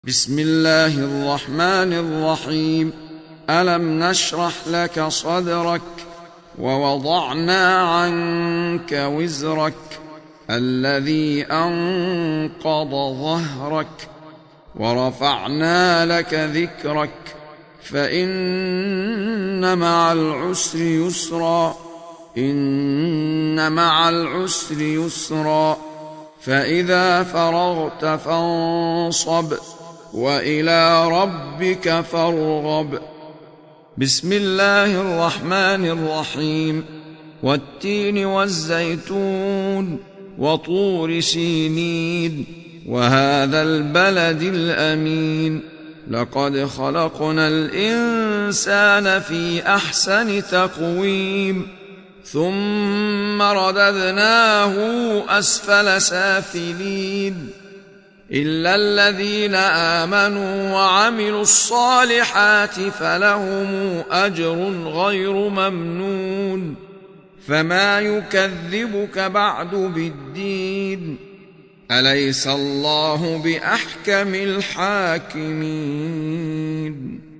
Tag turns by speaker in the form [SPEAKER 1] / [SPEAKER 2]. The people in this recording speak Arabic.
[SPEAKER 1] بسم الله الرحمن الرحيم. ألم نشرح لك صدرك ووضعنا عنك وزرك الذي أنقض ظهرك ورفعنا لك ذكرك فإن مع العسر يسرا إن مع العسر يسرا فإذا فرغت فانصب وإلى ربك فارغب. بسم الله الرحمن الرحيم. والتين والزيتون وطور سينين وهذا البلد الأمين لقد خلقنا الإنسان في أحسن تقويم ثم رددناه أسفل سافلين إلا الذين آمنوا وعملوا الصالحات فلهم أجر غير ممنون. فما يكذبك بعد بالدين أليس الله بأحكم الحاكمين.